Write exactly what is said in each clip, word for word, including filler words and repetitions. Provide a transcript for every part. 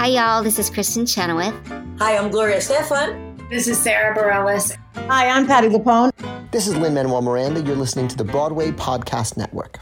Hi, y'all. This is Kristen Chenoweth. Hi, I'm Gloria Estefan. This is Sarah Bareilles. Hi, I'm Patti LuPone. This is Lin-Manuel Miranda. You're listening to the Broadway Podcast Network.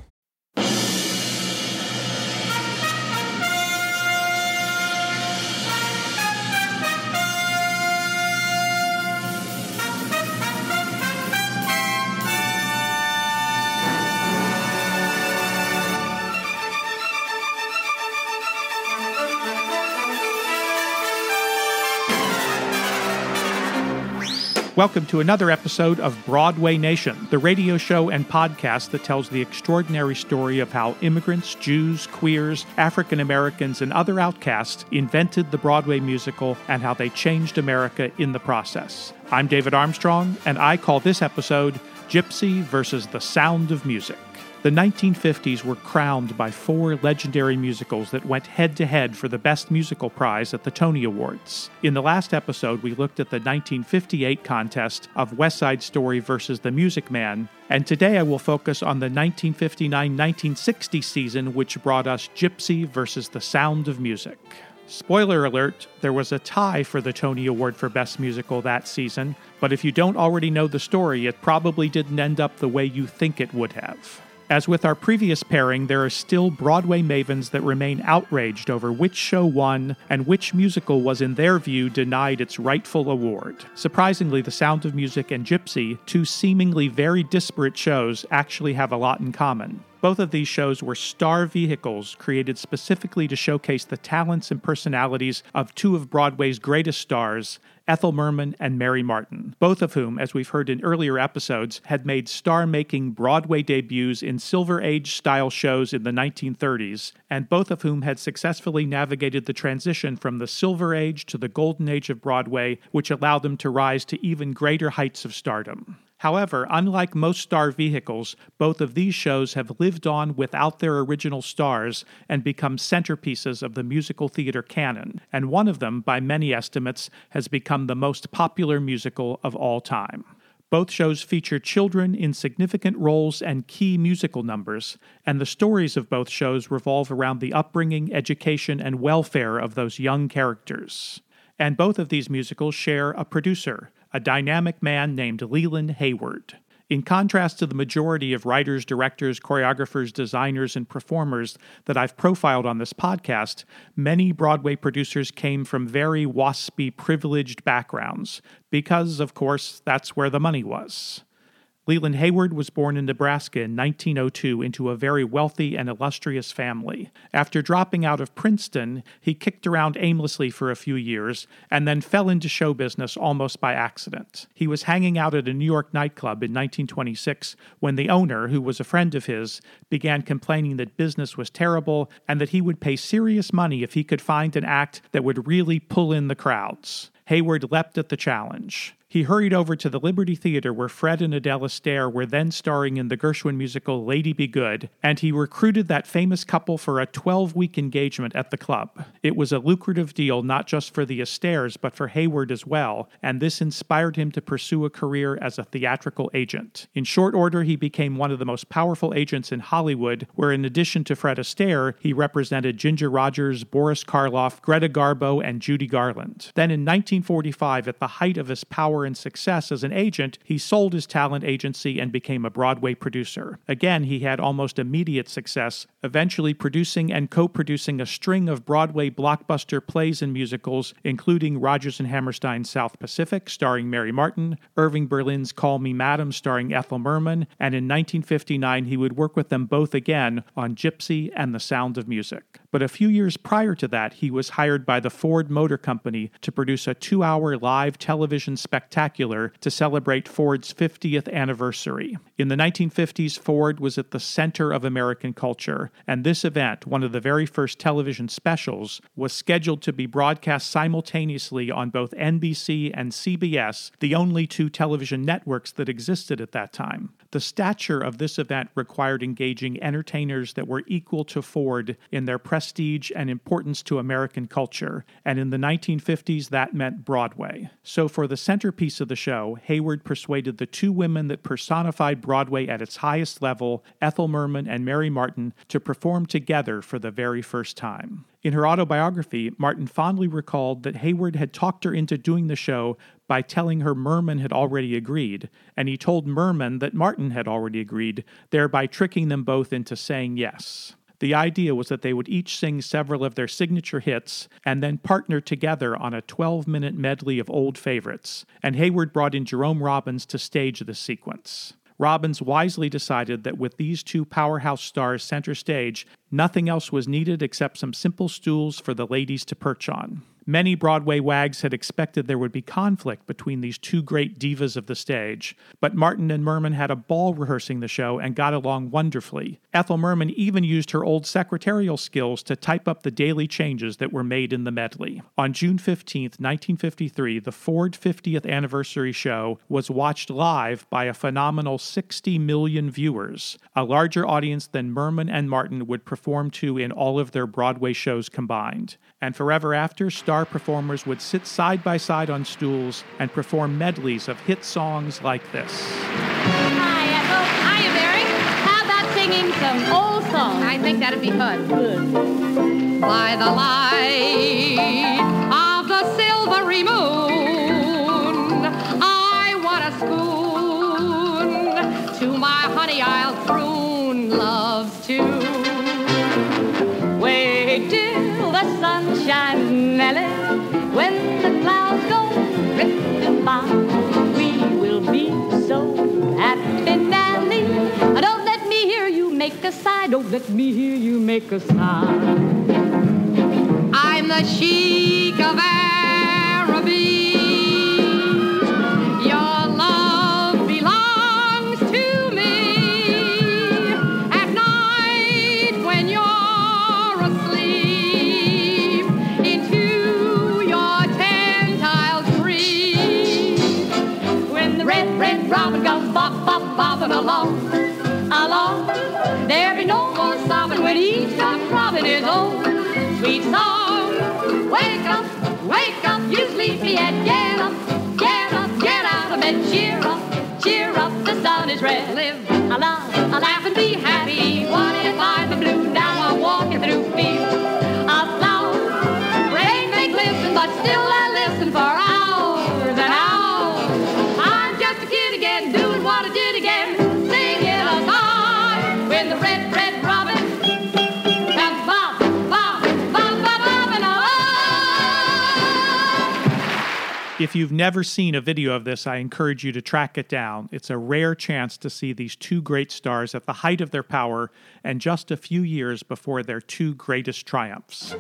Welcome to another episode of Broadway Nation, the radio show and podcast that tells the extraordinary story of how immigrants, Jews, queers, African Americans, and other outcasts invented the Broadway musical and how they changed America in the process. I'm David Armstrong, and I call this episode Gypsy versus the Sound of Music. The nineteen fifties were crowned by four legendary musicals that went head-to-head for the Best Musical Prize at the Tony Awards. In the last episode, we looked at the nineteen fifty-eight contest of West Side Story versus The Music Man, and today I will focus on the nineteen fifty-nine nineteen sixty season, which brought us Gypsy versus The Sound of Music. Spoiler alert, there was a tie for the Tony Award for Best Musical that season, but if you don't already know the story, it probably didn't end up the way you think it would have. As with our previous pairing, there are still Broadway mavens that remain outraged over which show won and which musical was, in their view, denied its rightful award. Surprisingly, The Sound of Music and Gypsy, two seemingly very disparate shows, actually have a lot in common. Both of these shows were star vehicles created specifically to showcase the talents and personalities of two of Broadway's greatest stars, Ethel Merman and Mary Martin, both of whom, as we've heard in earlier episodes, had made star-making Broadway debuts in Silver Age-style shows in the nineteen thirties, and both of whom had successfully navigated the transition from the Silver Age to the Golden Age of Broadway, which allowed them to rise to even greater heights of stardom. However, unlike most star vehicles, both of these shows have lived on without their original stars and become centerpieces of the musical theater canon, and one of them, by many estimates, has become the most popular musical of all time. Both shows feature children in significant roles and key musical numbers, and the stories of both shows revolve around the upbringing, education, and welfare of those young characters. And both of these musicals share a producer, a dynamic man named Leland Hayward. In contrast to the majority of writers, directors, choreographers, designers, and performers that I've profiled on this podcast, many Broadway producers came from very waspy, privileged backgrounds, because, of course, that's where the money was. Leland Hayward was born in Nebraska in nineteen oh two into a very wealthy and illustrious family. After dropping out of Princeton, he kicked around aimlessly for a few years and then fell into show business almost by accident. He was hanging out at a New York nightclub in nineteen twenty-six when the owner, who was a friend of his, began complaining that business was terrible and that he would pay serious money if he could find an act that would really pull in the crowds. Hayward leapt at the challenge. He hurried over to the Liberty Theater where Fred and Adele Astaire were then starring in the Gershwin musical Lady Be Good, and he recruited that famous couple for a twelve-week engagement at the club. It was a lucrative deal not just for the Astaires, but for Hayward as well, and this inspired him to pursue a career as a theatrical agent. In short order, he became one of the most powerful agents in Hollywood, where in addition to Fred Astaire, he represented Ginger Rogers, Boris Karloff, Greta Garbo, and Judy Garland. Then in nineteen forty-five, at the height of his power and success as an agent, he sold his talent agency and became a Broadway producer. Again, he had almost immediate success, eventually producing and co-producing a string of Broadway blockbuster plays and musicals, including Rodgers and Hammerstein's South Pacific, starring Mary Martin, Irving Berlin's Call Me Madam, starring Ethel Merman, and in nineteen fifty-nine he would work with them both again on Gypsy and The Sound of Music. But a few years prior to that, he was hired by the Ford Motor Company to produce a two-hour live television spectacular to celebrate Ford's fiftieth anniversary. In the nineteen fifties, Ford was at the center of American culture, and this event, one of the very first television specials, was scheduled to be broadcast simultaneously on both N B C and C B S, the only two television networks that existed at that time. The stature of this event required engaging entertainers that were equal to Ford in their press prestige, and importance to American culture, and in the nineteen fifties that meant Broadway. So for the centerpiece of the show, Hayward persuaded the two women that personified Broadway at its highest level, Ethel Merman and Mary Martin, to perform together for the very first time. In her autobiography, Martin fondly recalled that Hayward had talked her into doing the show by telling her Merman had already agreed, and he told Merman that Martin had already agreed, thereby tricking them both into saying yes. The idea was that they would each sing several of their signature hits and then partner together on a twelve-minute medley of old favorites, and Hayward brought in Jerome Robbins to stage the sequence. Robbins wisely decided that with these two powerhouse stars center stage, nothing else was needed except some simple stools for the ladies to perch on. Many Broadway wags had expected there would be conflict between these two great divas of the stage, but Martin and Merman had a ball rehearsing the show and got along wonderfully. Ethel Merman even used her old secretarial skills to type up the daily changes that were made in the medley. On June fifteenth, nineteen fifty-three, the Ford fiftieth anniversary show was watched live by a phenomenal sixty million viewers, a larger audience than Merman and Martin would perform to in all of their Broadway shows combined. And forever after, star performers would sit side by side on stools and perform medleys of hit songs like this. Hi, Ethel. Hiya, Mary. How about singing some old songs? I think that'd be fun. Good. By the light of the silvery moon, I want a spoon to my honey I'll croon love's tune. Wait till the sunshine Nelly, when the clouds go drifting by, we will be so happy, Nelly. Don't let me hear you make a sigh, don't let me hear you make a sigh. I'm the chic of Araby. Your love belongs to me. At night when you're Robin goes bop, bop, bopping along, along. There be no more stopping when each time Robin is on. Sweet song, wake up, wake up, you sleepyhead. Get up, get up, get out of bed. Cheer up, cheer up, the sun is red. Live, a love, a laugh and be happy. What if I'm blue? Now I'm walking through fields of flowers. Rain may glisten, but still I listen for hours and hours. Doing what I did again, singing a song when the red, red robin comes bob, bob, bob, bob, bobbing along. If you've never seen a video of this, I encourage you to track it down. It's a rare chance to see these two great stars at the height of their power and just a few years before their two greatest triumphs.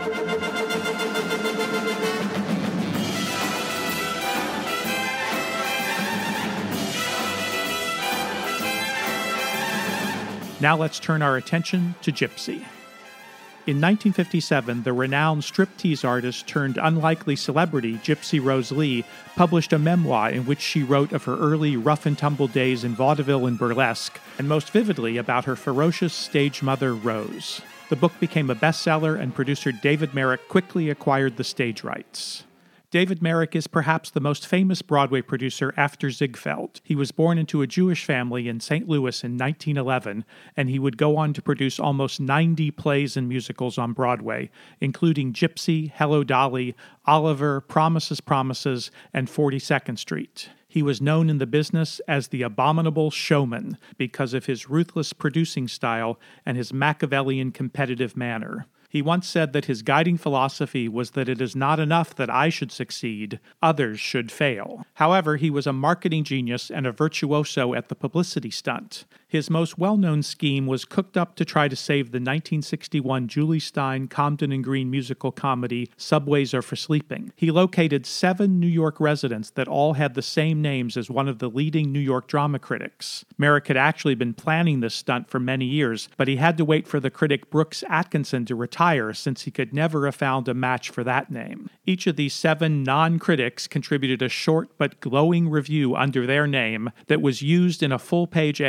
Now let's turn our attention to Gypsy. In nineteen fifty-seven, the renowned striptease artist turned unlikely celebrity Gypsy Rose Lee published a memoir in which she wrote of her early rough-and-tumble days in vaudeville and burlesque, and most vividly about her ferocious stage mother, Rose. The book became a bestseller, and producer David Merrick quickly acquired the stage rights. David Merrick is perhaps the most famous Broadway producer after Ziegfeld. He was born into a Jewish family in Saint Louis in nineteen eleven, and he would go on to produce almost ninety plays and musicals on Broadway, including Gypsy, Hello Dolly, Oliver, Promises, Promises, and forty-second Street. He was known in the business as the Abominable Showman because of his ruthless producing style and his Machiavellian competitive manner. He once said that his guiding philosophy was that it is not enough that I should succeed, others should fail. However, he was a marketing genius and a virtuoso at the publicity stunt. His most well-known scheme was cooked up to try to save the nineteen sixty-one Julie Stein Comden and Green musical comedy Subways Are for Sleeping. He located seven New York residents that all had the same names as one of the leading New York drama critics. Merrick had actually been planning this stunt for many years, but he had to wait for the critic Brooks Atkinson to retire since he could never have found a match for that name. Each of these seven non-critics contributed a short but glowing review under their name that was used in a full-page ad for the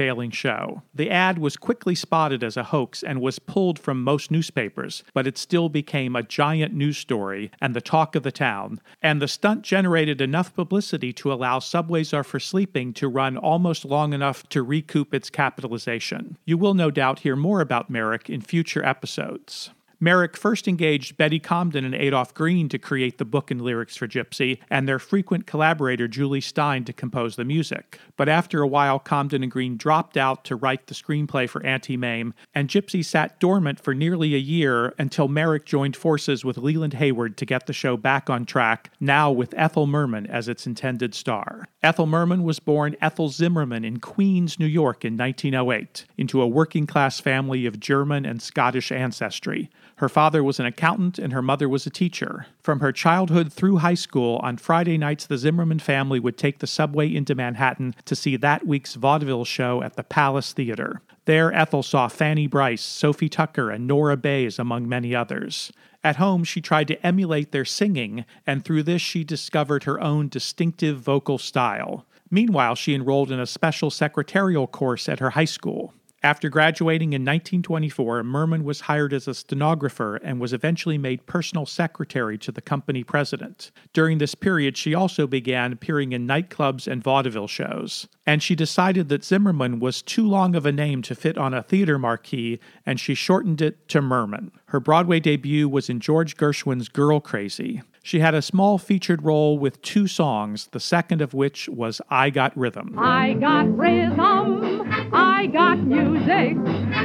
failing show. The ad was quickly spotted as a hoax and was pulled from most newspapers, but it still became a giant news story and the talk of the town, and the stunt generated enough publicity to allow Subways Are for Sleeping to run almost long enough to recoup its capitalization. You will no doubt hear more about Merrick in future episodes. Merrick first engaged Betty Comden and Adolph Green to create the book and lyrics for Gypsy, and their frequent collaborator Julie Stein to compose the music. But after a while, Comden and Green dropped out to write the screenplay for Auntie Mame, and Gypsy sat dormant for nearly a year until Merrick joined forces with Leland Hayward to get the show back on track, now with Ethel Merman as its intended star. Ethel Merman was born Ethel Zimmerman in Queens, New York in nineteen oh eight, into a working-class family of German and Scottish ancestry. Her father was an accountant and her mother was a teacher. From her childhood through high school, on Friday nights the Zimmerman family would take the subway into Manhattan to see that week's vaudeville show at the Palace Theater. There Ethel saw Fanny Brice, Sophie Tucker, and Nora Bayes, among many others. At home, she tried to emulate their singing, and through this she discovered her own distinctive vocal style. Meanwhile, she enrolled in a special secretarial course at her high school. After graduating in nineteen twenty-four, Merman was hired as a stenographer and was eventually made personal secretary to the company president. During this period, she also began appearing in nightclubs and vaudeville shows. And she decided that Zimmerman was too long of a name to fit on a theater marquee, and she shortened it to Merman. Her Broadway debut was in George Gershwin's Girl Crazy. She had a small featured role with two songs, the second of which was I Got Rhythm. I got rhythm, I got music,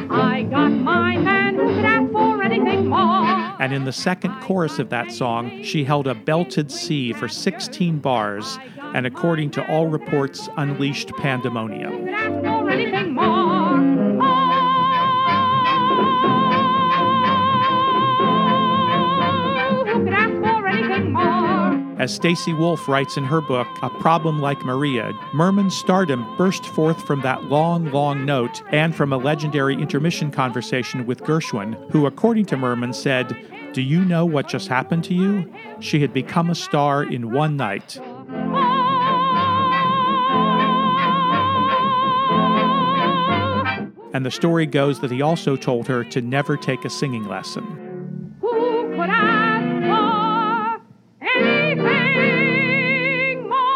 I got my man who could ask for anything more. And in the second chorus of that song, she held a belted C for sixteen bars, and according to all reports, unleashed pandemonium. Who could ask for anything more? Oh, who could ask for anything more? As Stacey Wolf writes in her book, A Problem Like Maria, Merman's stardom burst forth from that long, long note and from a legendary intermission conversation with Gershwin, who, according to Merman, said, "Do you know what just happened to you? She had become a star in one night." And the story goes that he also told her to never take a singing lesson. Who could ask for anything more?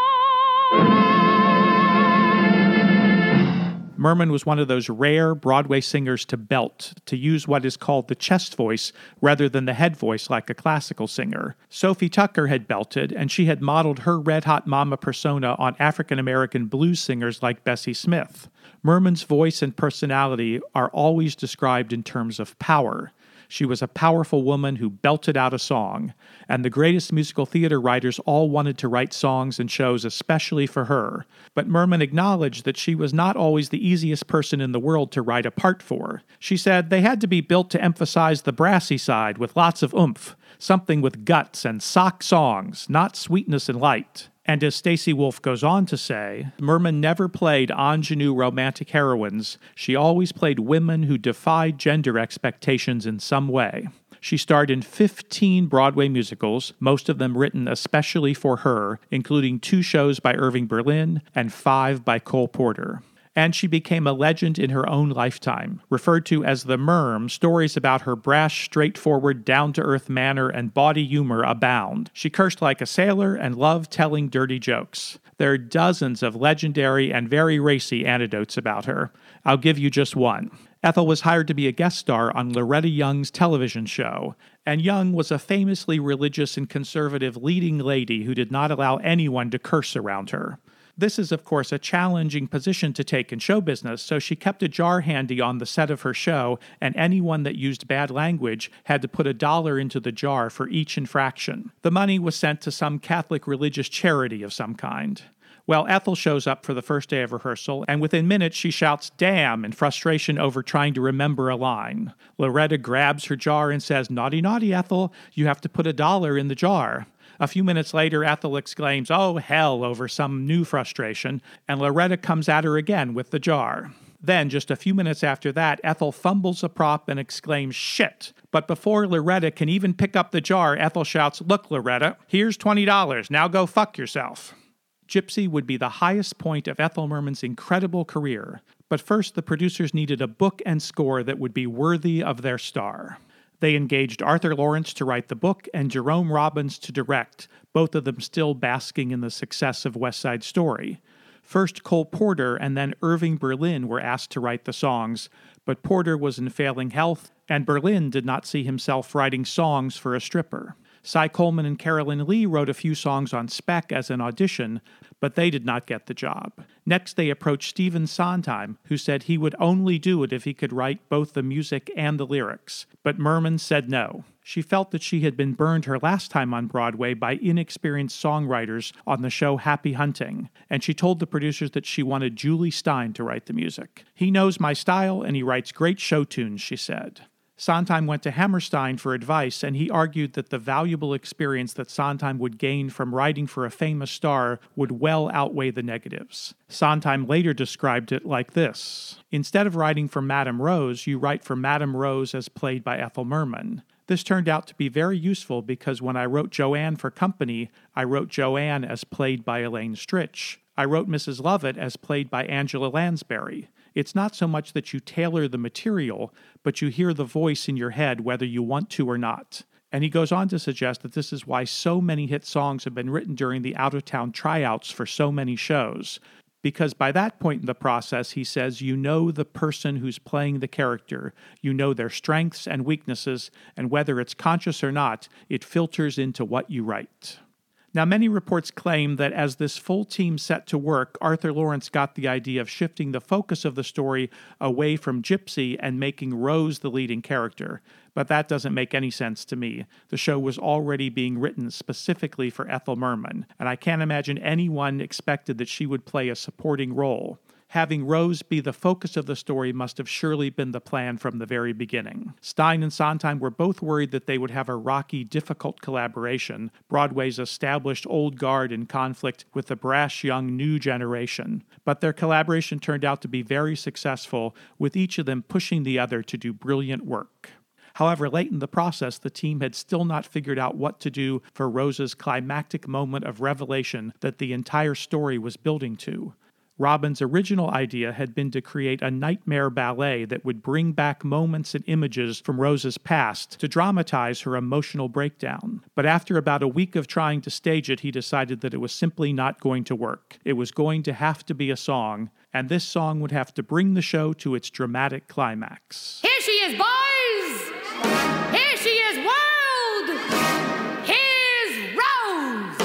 Merman was one of those rare Broadway singers to belt, to use what is called the chest voice rather than the head voice like a classical singer. Sophie Tucker had belted, and she had modeled her red-hot mama persona on African-American blues singers like Bessie Smith. Merman's voice and personality are always described in terms of power. She was a powerful woman who belted out a song, and the greatest musical theater writers all wanted to write songs and shows especially for her. But Merman acknowledged that she was not always the easiest person in the world to write a part for. She said they had to be built to emphasize the brassy side with lots of oomph, something with guts and sock songs, not sweetness and light. And as Stacey Wolf goes on to say, Merman never played ingenue romantic heroines. She always played women who defied gender expectations in some way. She starred in fifteen Broadway musicals, most of them written especially for her, including two shows by Irving Berlin and five by Cole Porter. And she became a legend in her own lifetime. Referred to as the Merm, stories about her brash, straightforward, down-to-earth manner and bawdy humor abound. She cursed like a sailor and loved telling dirty jokes. There are dozens of legendary and very racy anecdotes about her. I'll give you just one. Ethel was hired to be a guest star on Loretta Young's television show, and Young was a famously religious and conservative leading lady who did not allow anyone to curse around her. This is, of course, a challenging position to take in show business, so she kept a jar handy on the set of her show, and anyone that used bad language had to put a dollar into the jar for each infraction. The money was sent to some Catholic religious charity of some kind. Well, Ethel shows up for the first day of rehearsal, and within minutes she shouts, "Damn," in frustration over trying to remember a line. Loretta grabs her jar and says, "Naughty, naughty, Ethel, you have to put a dollar in the jar." A few minutes later, Ethel exclaims, "Oh, hell," over some new frustration, and Loretta comes at her again with the jar. Then, just a few minutes after that, Ethel fumbles a prop and exclaims, "Shit." But before Loretta can even pick up the jar, Ethel shouts, "Look, Loretta, here's twenty dollars. Now go fuck yourself." Gypsy would be the highest point of Ethel Merman's incredible career, but first the producers needed a book and score that would be worthy of their star. They engaged Arthur Lawrence to write the book and Jerome Robbins to direct, both of them still basking in the success of West Side Story. First Cole Porter and then Irving Berlin were asked to write the songs, but Porter was in failing health, and Berlin did not see himself writing songs for a stripper. Cy Coleman and Carolyn Lee wrote a few songs on spec as an audition, but they did not get the job. Next, they approached Stephen Sondheim, who said he would only do it if he could write both the music and the lyrics. But Merman said no. She felt that she had been burned her last time on Broadway by inexperienced songwriters on the show Happy Hunting, and she told the producers that she wanted Julie Stein to write the music. "He knows my style, and he writes great show tunes," she said. Sondheim went to Hammerstein for advice, and he argued that the valuable experience that Sondheim would gain from writing for a famous star would well outweigh the negatives. Sondheim later described it like this: "Instead of writing for Madame Rose, you write for Madame Rose as played by Ethel Merman. This turned out to be very useful because when I wrote Joanne for company, I wrote Joanne as played by Elaine Stritch. I wrote Missus Lovett as played by Angela Lansbury. It's not so much that you tailor the material, but you hear the voice in your head whether you want to or not." And he goes on to suggest that this is why so many hit songs have been written during the out-of-town tryouts for so many shows. Because by that point in the process, he says, you know the person who's playing the character, you know their strengths and weaknesses, and whether it's conscious or not, it filters into what you write. Now, many reports claim that as this full team set to work, Arthur Lawrence got the idea of shifting the focus of the story away from Gypsy and making Rose the leading character. But that doesn't make any sense to me. The show was already being written specifically for Ethel Merman, and I can't imagine anyone expected that she would play a supporting role. Having Rose be the focus of the story must have surely been the plan from the very beginning. Stein and Sondheim were both worried that they would have a rocky, difficult collaboration, Broadway's established old guard in conflict with the brash young new generation. But their collaboration turned out to be very successful, with each of them pushing the other to do brilliant work. However, late in the process, the team had still not figured out what to do for Rose's climactic moment of revelation that the entire story was building to. Robbins' original idea had been to create a nightmare ballet that would bring back moments and images from Rose's past to dramatize her emotional breakdown. But after about a week of trying to stage it, he decided that it was simply not going to work. It was going to have to be a song, and this song would have to bring the show to its dramatic climax. Here she is, boys! Here she is, world! Here's Rose!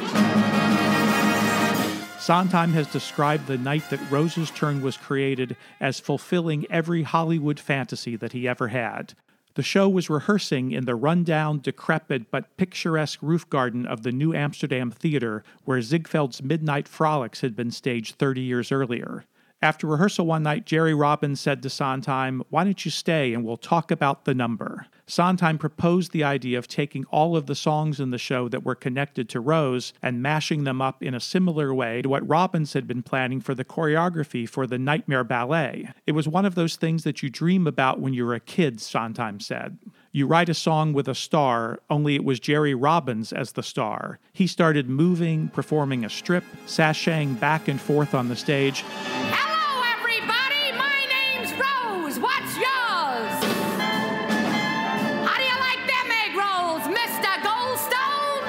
Sondheim has described the night that Rose's turn was created as fulfilling every Hollywood fantasy that he ever had. The show was rehearsing in the rundown, decrepit, but picturesque roof garden of the New Amsterdam Theater, where Ziegfeld's Midnight Frolics had been staged thirty years earlier. After rehearsal one night, Jerry Robbins said to Sondheim, "Why don't you stay and we'll talk about the number?" Sondheim proposed the idea of taking all of the songs in the show that were connected to Rose and mashing them up in a similar way to what Robbins had been planning for the choreography for the Nightmare Ballet. It was one of those things that you dream about when you're a kid, Sondheim said. You write a song with a star, only it was Jerry Robbins as the star. He started moving, performing a strip, sashaying back and forth on the stage. Hello, everybody! My name's Rose. What's yours? How do you like them egg rolls, Mister Goldstone?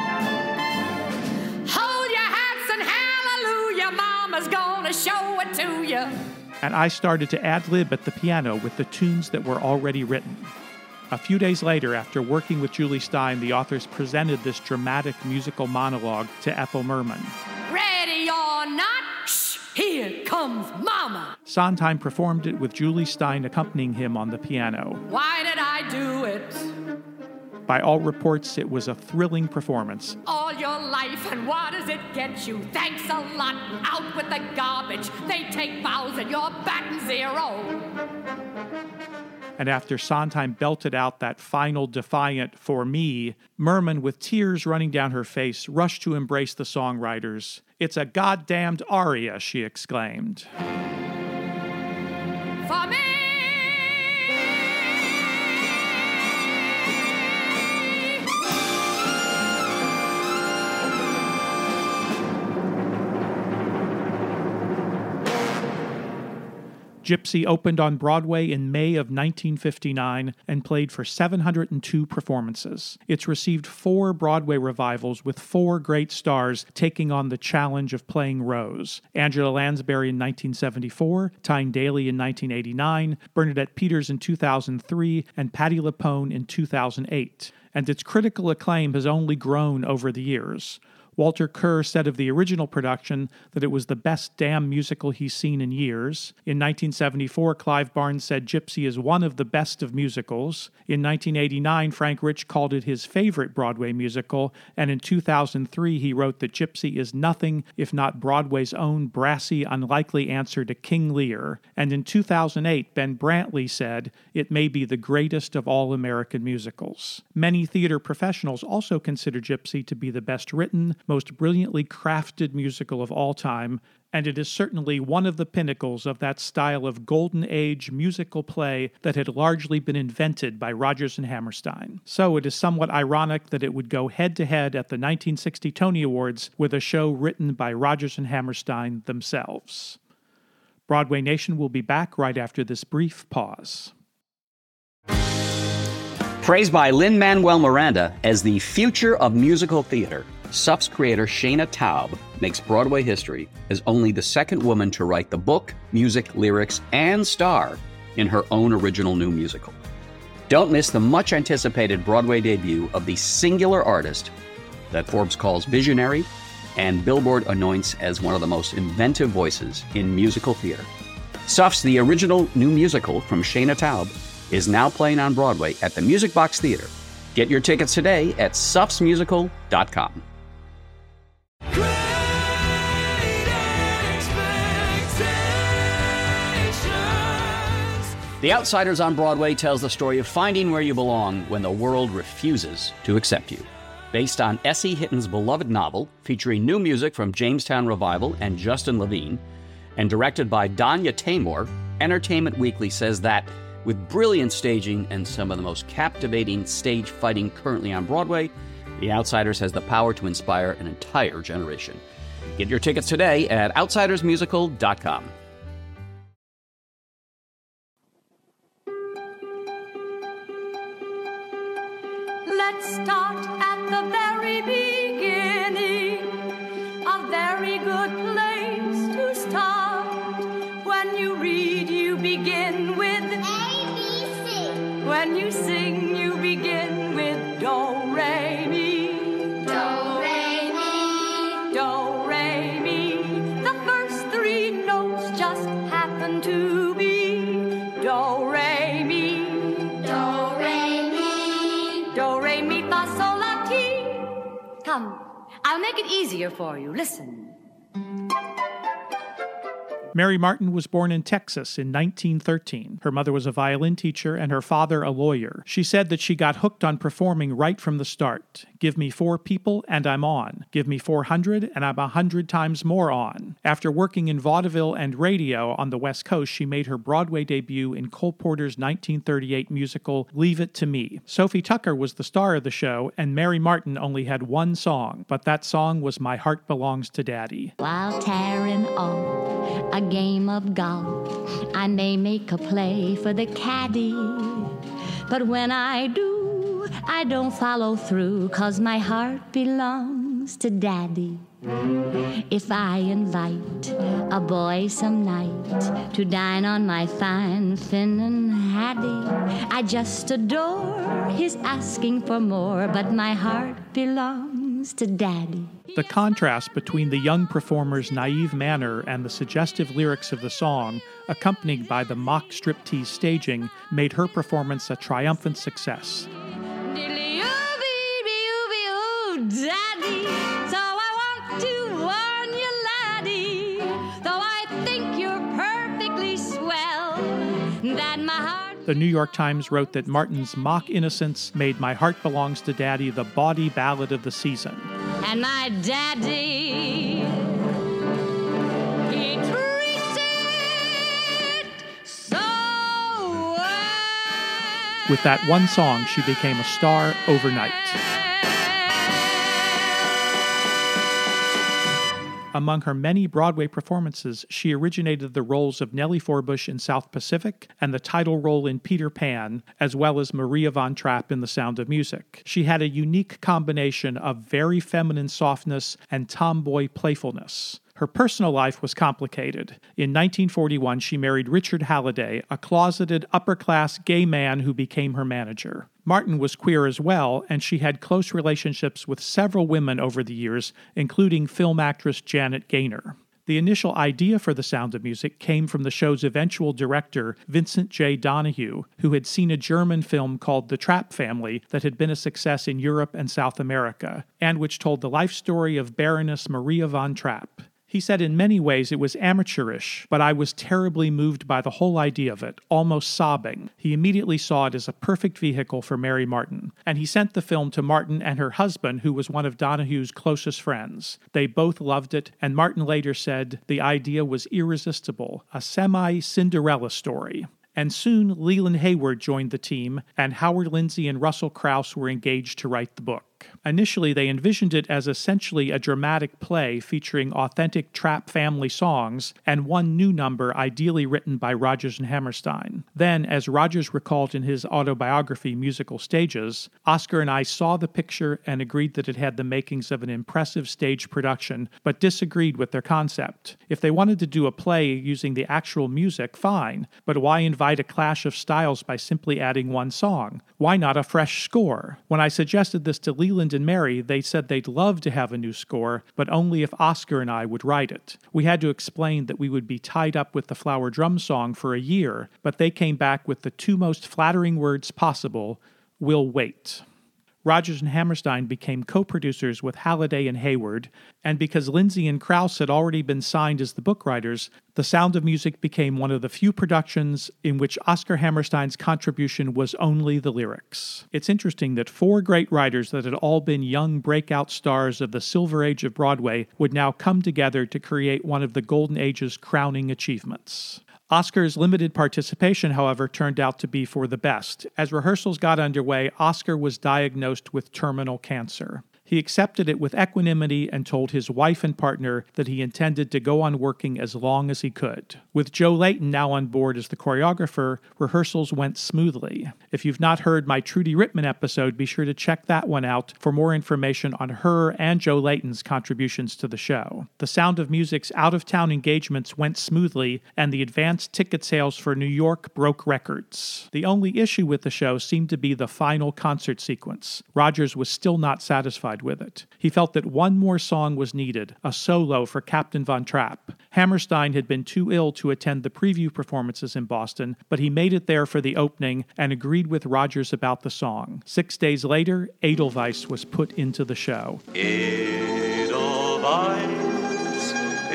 Hold your hats and hallelujah, Mama's gonna show it to you. And I started to ad-lib at the piano with the tunes that were already written. A few days later, after working with Julie Stein, the authors presented this dramatic musical monologue to Ethel Merman. Ready or not, shh, here comes Mama. Sondheim performed it with Julie Stein accompanying him on the piano. Why did I do it? By all reports, it was a thrilling performance. All your life, and what does it get you? Thanks a lot. Out with the garbage. They take vows and you're batting zero. And after Sondheim belted out that final defiant "for me," Merman, with tears running down her face, rushed to embrace the songwriters. "It's a goddamned aria," she exclaimed. For me! Gypsy opened on Broadway in May of nineteen fifty-nine and played for seven hundred two performances. It's received four Broadway revivals with four great stars taking on the challenge of playing Rose. Angela Lansbury in nineteen seventy-four, Tyne Daly in nineteen eighty-nine, Bernadette Peters in two thousand three, and Patti LuPone in two thousand eight. And its critical acclaim has only grown over the years. Walter Kerr said of the original production that it was the best damn musical he's seen in years. In nineteen seventy-four, Clive Barnes said Gypsy is one of the best of musicals. In nineteen eighty-nine, Frank Rich called it his favorite Broadway musical, and in two thousand three he wrote that Gypsy is nothing if not Broadway's own brassy, unlikely answer to King Lear. And in two thousand eight, Ben Brantley said, it may be the greatest of all American musicals. Many theater professionals also consider Gypsy to be the best written, most brilliantly crafted musical of all time, and it is certainly one of the pinnacles of that style of golden age musical play that had largely been invented by Rodgers and Hammerstein. So it is somewhat ironic that it would go head-to-head at the nineteen sixty Tony Awards with a show written by Rodgers and Hammerstein themselves. Broadway Nation will be back right after this brief pause. Praised by Lin-Manuel Miranda as the future of musical theater, S U F's creator Shana Taub makes Broadway history as only the second woman to write the book, music, lyrics, and star in her own original new musical. Don't miss the much-anticipated Broadway debut of the singular artist that Forbes calls visionary and Billboard anoints as one of the most inventive voices in musical theater. S U F's The Original New Musical from Shana Taub is now playing on Broadway at the Music Box Theater. Get your tickets today at sufs musical dot com. The Outsiders on Broadway tells the story of finding where you belong when the world refuses to accept you. Based on Essie Hitton's beloved novel, featuring new music from Jamestown Revival and Justin Levine, and directed by Danya Taymor, Entertainment Weekly says that, with brilliant staging and some of the most captivating stage fighting currently on Broadway, The Outsiders has the power to inspire an entire generation. Get your tickets today at outsiders musical dot com. Let's start at the very beginning. A very good place to start. When you read, you begin with A, B, C. When you sing, you begin with Do, Re, Mi. Do, Re, Mi. Do, Re, Mi. The first three notes just happen to be Do, Re, Mi. Do, Re, Mi. Do, Re, Mi, Fa, Sol, La, Ti. Come, I'll make it easier for you. Listen. Mary Martin was born in Texas in nineteen thirteen. Her mother was a violin teacher and her father a lawyer. She said that she got hooked on performing right from the start. Give me four people and I'm on. Give me four hundred and I'm a hundred times more on. After working in vaudeville and radio on the West Coast, she made her Broadway debut in Cole Porter's nineteen thirty-eight musical Leave It to Me. Sophie Tucker was the star of the show, and Mary Martin only had one song, but that song was My Heart Belongs to Daddy. While tearing off a game of golf, I may make a play for the caddy, but when I do, I don't follow through, 'cause my heart belongs to Daddy. If I invite a boy some night to dine on my fine Finnan Haddie, I just adore his asking for more, but my heart belongs to Daddy. The contrast between the young performer's naive manner and the suggestive lyrics of the song, accompanied by the mock striptease staging, made her performance a triumphant success. Daddy, so I want to warn you, laddie, though I think you're perfectly swell, that my heart... The New York Times wrote that Martin's mock innocence made My Heart Belongs to Daddy the bawdy ballad of the season. And my daddy, he treats it so well. With that one song, she became a star overnight. Among her many Broadway performances, she originated the roles of Nellie Forbush in South Pacific and the title role in Peter Pan, as well as Maria von Trapp in The Sound of Music. She had a unique combination of very feminine softness and tomboy playfulness. Her personal life was complicated. In nineteen forty-one, she married Richard Halliday, a closeted, upper-class gay man who became her manager. Martin was queer as well, and she had close relationships with several women over the years, including film actress Janet Gaynor. The initial idea for The Sound of Music came from the show's eventual director, Vincent J. Donahue, who had seen a German film called The Trapp Family that had been a success in Europe and South America, and which told the life story of Baroness Maria von Trapp. He said in many ways it was amateurish, but I was terribly moved by the whole idea of it, almost sobbing. He immediately saw it as a perfect vehicle for Mary Martin, and he sent the film to Martin and her husband, who was one of Donahue's closest friends. They both loved it, and Martin later said the idea was irresistible, a semi-Cinderella story. And soon Leland Hayward joined the team, and Howard Lindsay and Russell Krauss were engaged to write the book. Initially, they envisioned it as essentially a dramatic play featuring authentic Trapp family songs and one new number ideally written by Rodgers and Hammerstein. Then, as Rodgers recalled in his autobiography Musical Stages, Oscar and I saw the picture and agreed that it had the makings of an impressive stage production, but disagreed with their concept. If they wanted to do a play using the actual music, fine, but why invite a clash of styles by simply adding one song? Why not a fresh score? When I suggested this to Leland and Mary, they said they'd love to have a new score, but only if Oscar and I would write it. We had to explain that we would be tied up with the Flower Drum Song for a year, but they came back with the two most flattering words possible: "We'll wait." Rodgers and Hammerstein became co-producers with Halliday and Hayward, and because Lindsay and Krauss had already been signed as the book writers, The Sound of Music became one of the few productions in which Oscar Hammerstein's contribution was only the lyrics. It's interesting that four great writers that had all been young breakout stars of the Silver Age of Broadway would now come together to create one of the Golden Age's crowning achievements. Oscar's limited participation, however, turned out to be for the best. As rehearsals got underway, Oscar was diagnosed with terminal cancer. He accepted it with equanimity and told his wife and partner that he intended to go on working as long as he could. With Joe Layton now on board as the choreographer, rehearsals went smoothly. If you've not heard my Trudy Rittman episode, be sure to check that one out for more information on her and Joe Layton's contributions to the show. The Sound of Music's out-of-town engagements went smoothly, and the advanced ticket sales for New York broke records. The only issue with the show seemed to be the final concert sequence. Rodgers was still not satisfied with it. He felt that one more song was needed, a solo for Captain Von Trapp. Hammerstein had been too ill to attend the preview performances in Boston, but he made it there for the opening and agreed with Rodgers about the song. Six days later, Edelweiss was put into the show. Edelweiss,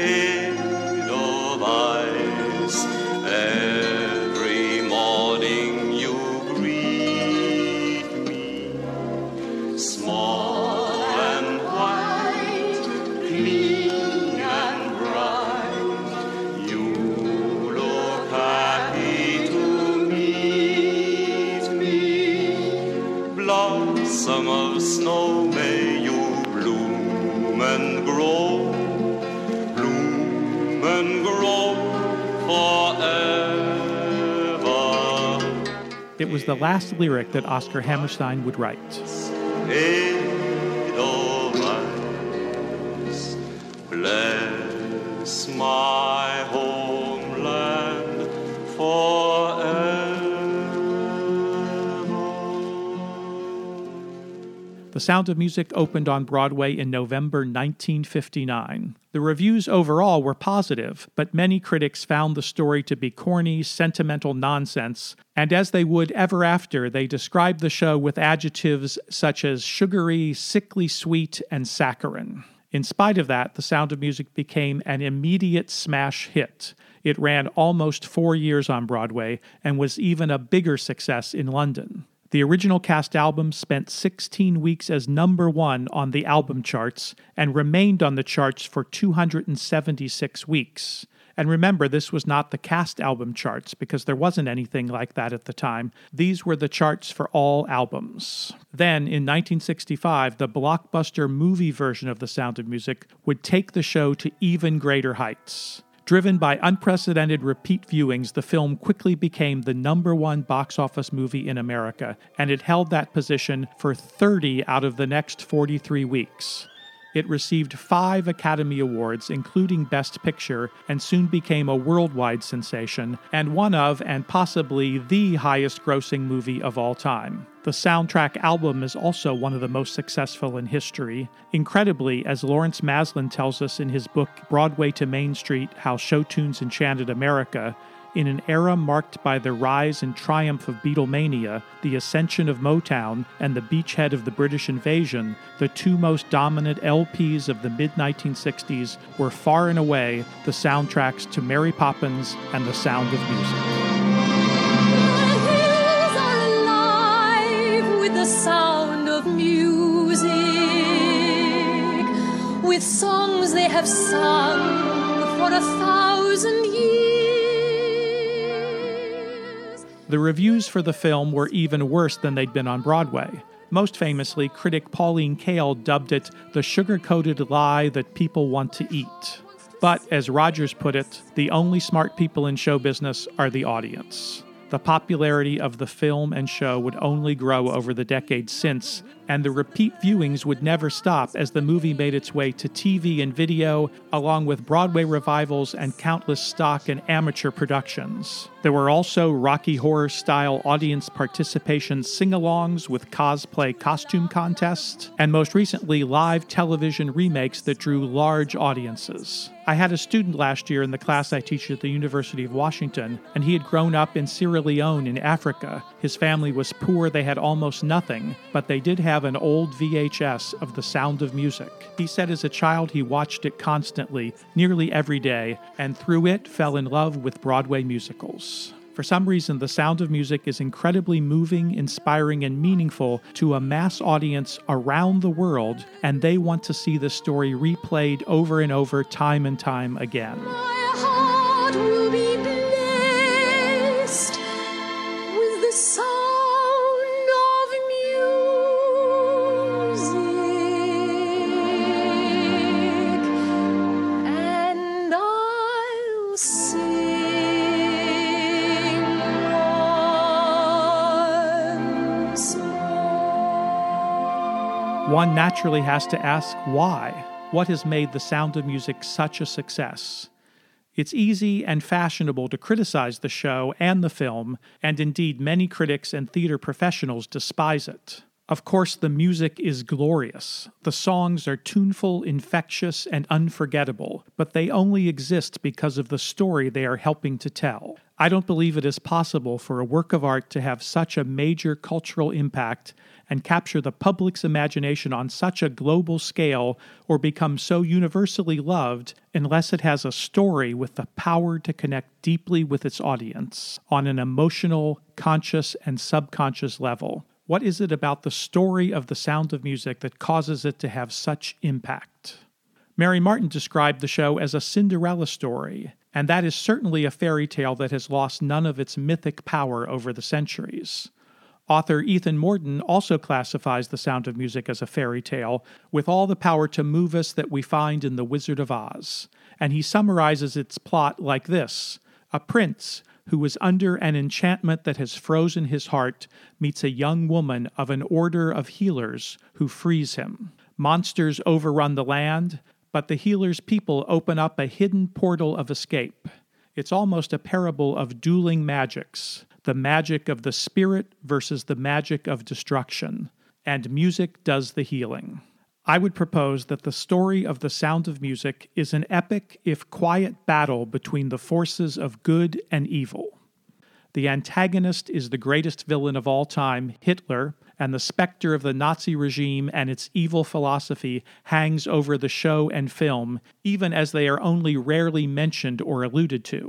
Edelweiss, every morning you greet me, small of snow, may you bloom and grow, bloom and grow forever. It was the last lyric that Oscar Hammerstein would write. Edelweiss, bless my homeland forever. The Sound of Music opened on Broadway in November nineteen fifty-nine. The reviews overall were positive, but many critics found the story to be corny, sentimental nonsense, and as they would ever after, they described the show with adjectives such as sugary, sickly sweet, and saccharine. In spite of that, The Sound of Music became an immediate smash hit. It ran almost four years on Broadway and was even a bigger success in London. The original cast album spent sixteen weeks as number one on the album charts and remained on the charts for two hundred seventy-six weeks. And remember, this was not the cast album charts because there wasn't anything like that at the time. These were the charts for all albums. Then, in nineteen sixty-five, the blockbuster movie version of The Sound of Music would take the show to even greater heights. Driven by unprecedented repeat viewings, the film quickly became the number one box office movie in America, and it held that position for thirty out of the next forty-three weeks. It received five Academy Awards, including Best Picture, and soon became a worldwide sensation, and one of, and possibly the highest-grossing movie of all time. The soundtrack album is also one of the most successful in history. Incredibly, as Lawrence Maslin tells us in his book Broadway to Main Street, How Show Tunes Enchanted America, in an era marked by the rise and triumph of Beatlemania, the ascension of Motown, and the beachhead of the British invasion, the two most dominant L Ps of the mid nineteen sixties were far and away the soundtracks to Mary Poppins and The Sound of Music. The hills are alive with the sound of music, with songs they have sung for a thousand years. The reviews for the film were even worse than they'd been on Broadway. Most famously, critic Pauline Kael dubbed it the sugar-coated lie that people want to eat. But, as Rogers put it, the only smart people in show business are the audience. The popularity of the film and show would only grow over the decades since, and the repeat viewings would never stop as the movie made its way to T V and video, along with Broadway revivals and countless stock and amateur productions. There were also Rocky Horror-style audience participation sing-alongs with cosplay costume contests, and most recently live television remakes that drew large audiences. I had a student last year in the class I teach at the University of Washington, and he had grown up in Sierra Leone in Africa. His family was poor, they had almost nothing, but they did have an old V H S of The Sound of Music. He said as a child he watched it constantly, nearly every day, and through it fell in love with Broadway musicals. For some reason, The Sound of Music is incredibly moving, inspiring, and meaningful to a mass audience around the world, and they want to see the story replayed over and over, time and time again. My heart will be blessed with the sound of music, and I'll sing once more. One naturally has to ask why. What has made The Sound of Music such a success? It's easy and fashionable to criticize the show and the film, and indeed many critics and theater professionals despise it. Of course, the music is glorious. The songs are tuneful, infectious, and unforgettable, but they only exist because of the story they are helping to tell. I don't believe it is possible for a work of art to have such a major cultural impact and capture the public's imagination on such a global scale or become so universally loved unless it has a story with the power to connect deeply with its audience on an emotional, conscious, and subconscious level. What is it about the story of The Sound of Music that causes it to have such impact? Mary Martin described the show as a Cinderella story, and that is certainly a fairy tale that has lost none of its mythic power over the centuries. Author Ethan Mordden also classifies The Sound of Music as a fairy tale, with all the power to move us that we find in The Wizard of Oz, and he summarizes its plot like this. A prince, who is under an enchantment that has frozen his heart, meets a young woman of an order of healers who frees him. Monsters overrun the land, but the healers' people open up a hidden portal of escape. It's almost a parable of dueling magics, the magic of the spirit versus the magic of destruction, and music does the healing. I would propose that the story of The Sound of Music is an epic, if quiet, battle between the forces of good and evil. The antagonist is the greatest villain of all time, Hitler, and the specter of the Nazi regime and its evil philosophy hangs over the show and film, even as they are only rarely mentioned or alluded to.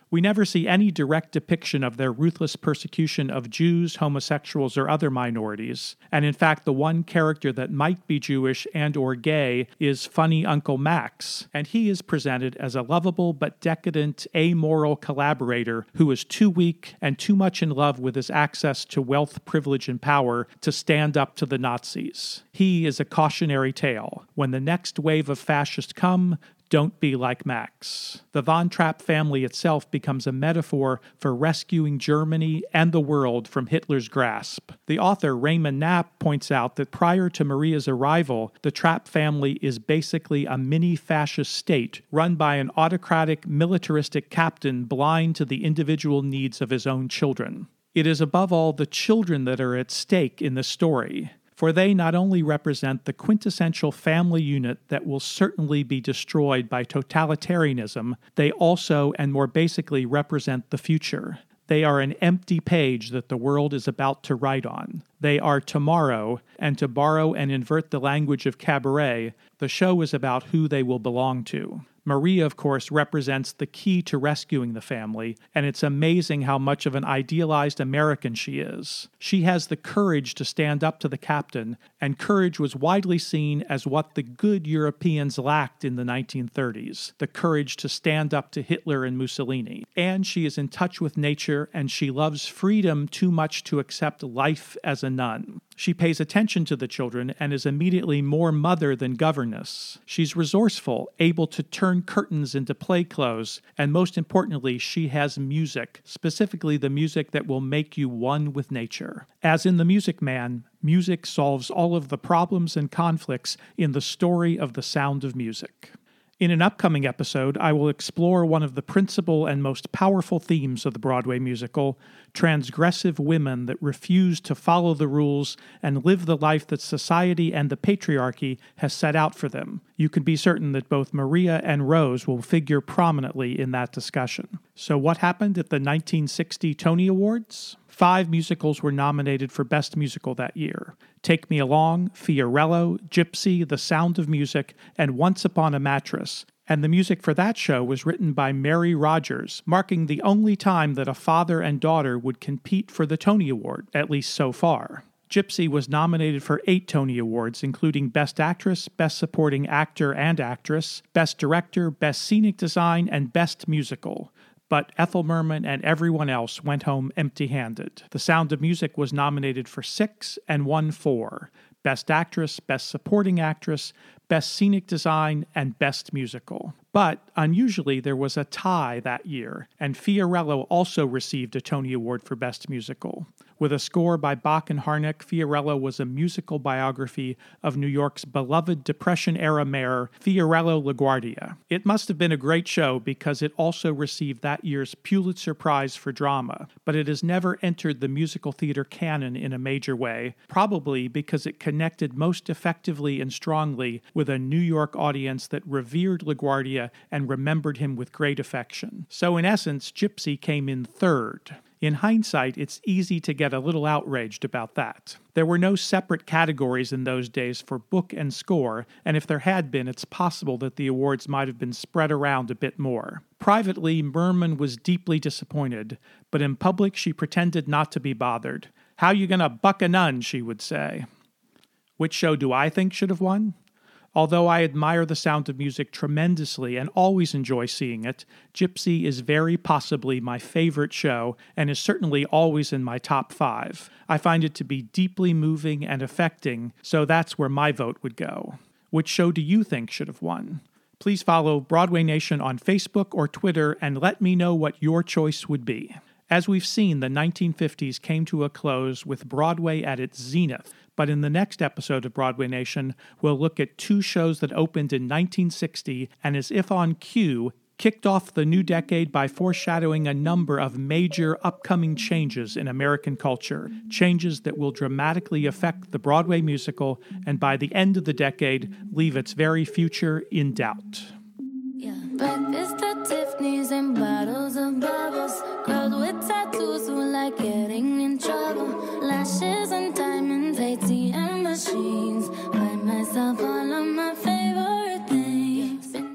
We never see any direct depiction of their ruthless persecution of Jews, homosexuals, or other minorities. And in fact, the one character that might be Jewish and or gay is funny Uncle Max, and he is presented as a lovable but decadent, amoral collaborator who is too weak and too much in love with his access to wealth, privilege, and power to stand up to the Nazis. He is a cautionary tale. When the next wave of fascists come, don't be like Max. The Von Trapp family itself becomes a metaphor for rescuing Germany and the world from Hitler's grasp. The author Raymond Knapp points out that prior to Maria's arrival, the Trapp family is basically a mini-fascist state run by an autocratic, militaristic captain blind to the individual needs of his own children. It is above all the children that are at stake in the story, for they not only represent the quintessential family unit that will certainly be destroyed by totalitarianism, they also and more basically represent the future. They are an empty page that the world is about to write on. They are tomorrow, and to borrow and invert the language of Cabaret, the show is about who they will belong to. Maria, of course, represents the key to rescuing the family, and it's amazing how much of an idealized American she is. She has the courage to stand up to the captain, and courage was widely seen as what the good Europeans lacked in the nineteen thirties, the courage to stand up to Hitler and Mussolini. And she is in touch with nature, and she loves freedom too much to accept life as a nun. She pays attention to the children and is immediately more mother than governess. She's resourceful, able to turn curtains into play clothes, and most importantly, she has music, specifically the music that will make you one with nature. As in The Music Man, music solves all of the problems and conflicts in the story of The Sound of Music. In an upcoming episode, I will explore one of the principal and most powerful themes of the Broadway musical, transgressive women that refuse to follow the rules and live the life that society and the patriarchy has set out for them. You can be certain that both Maria and Rose will figure prominently in that discussion. So what happened at the nineteen sixty Tony Awards? Five musicals were nominated for Best Musical that year. Take Me Along, Fiorello, Gypsy, The Sound of Music, and Once Upon a Mattress. And the music for that show was written by Mary Rodgers, marking the only time that a father and daughter would compete for the Tony Award, at least so far. Gypsy was nominated for eight Tony Awards, including Best Actress, Best Supporting Actor and Actress, Best Director, Best Scenic Design, and Best Musical. But Ethel Merman and everyone else went home empty-handed. The Sound of Music was nominated for six and won four: Best Actress, Best Supporting Actress, Best Scenic Design, and Best Musical. But, unusually, there was a tie that year, and Fiorello also received a Tony Award for Best Musical. With a score by Bach and Harnick, Fiorello was a musical biography of New York's beloved Depression-era mayor, Fiorello LaGuardia. It must have been a great show because it also received that year's Pulitzer Prize for Drama, but it has never entered the musical theater canon in a major way, probably because it connected most effectively and strongly with a New York audience that revered LaGuardia and remembered him with great affection. So in essence, Gypsy came in third. In hindsight, it's easy to get a little outraged about that. There were no separate categories in those days for book and score, and if there had been, it's possible that the awards might have been spread around a bit more. Privately, Merman was deeply disappointed, but in public she pretended not to be bothered. "How you gonna buck a nun?" she would say. Which show do I think should have won? Although I admire The Sound of Music tremendously and always enjoy seeing it, Gypsy is very possibly my favorite show and is certainly always in my top five. I find it to be deeply moving and affecting, so that's where my vote would go. Which show do you think should have won? Please follow Broadway Nation on Facebook or Twitter and let me know what your choice would be. As we've seen, the nineteen fifties came to a close with Broadway at its zenith. But in the next episode of Broadway Nation, we'll look at two shows that opened in nineteen sixty and, as if on cue, kicked off the new decade by foreshadowing a number of major upcoming changes in American culture, changes that will dramatically affect the Broadway musical and by the end of the decade leave its very future in doubt. Yeah. Breakfast at Tiffany's and bottles of bubbles. Girls with tattoos who like getting in trouble. Lashes and diamonds, A T M machines. Buy myself all of my favorite things.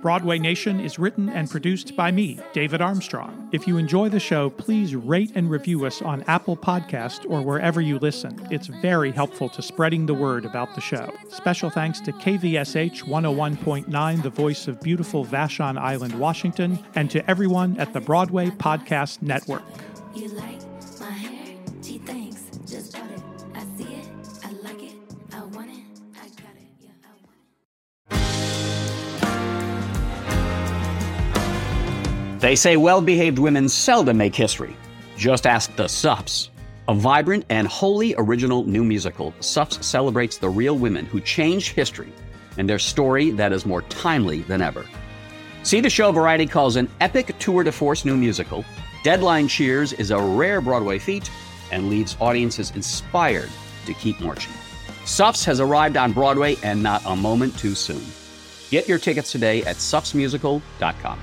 Broadway Nation is written and produced by me, David Armstrong. If you enjoy the show, please rate and review us on Apple Podcast or wherever you listen. It's very helpful to spreading the word about the show. Special thanks to K V S H one oh one point nine, the voice of beautiful Vashon Island, Washington, and to everyone at the Broadway Podcast Network. You like my hair? She thinks, just bought it. I see it, I like it, I want it, I got it, yeah, I want it. They say well-behaved women seldom make history. Just ask the Suffs. A vibrant and wholly original new musical, Suffs celebrates the real women who changed history and their story that is more timely than ever. See the show Variety calls an epic tour de force new musical. Deadline cheers is a rare Broadway feat and leaves audiences inspired to keep marching. Suffs has arrived on Broadway and not a moment too soon. Get your tickets today at suffs musical dot com.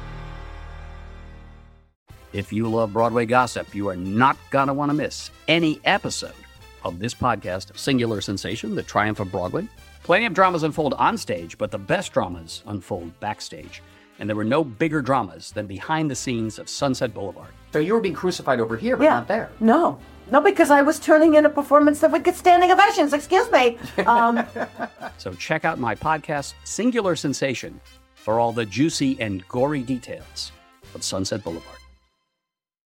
If you love Broadway gossip, you are not going to want to miss any episode of this podcast, Singular Sensation, The Triumph of Broadway. Plenty of dramas unfold on stage, but the best dramas unfold backstage. And there were no bigger dramas than behind the scenes of Sunset Boulevard. So you were being crucified over here, but Yeah. not there. No. No, because I was turning in a performance that would get standing ovations. Excuse me. Um, So check out my podcast, Singular Sensation, for all the juicy and gory details of Sunset Boulevard.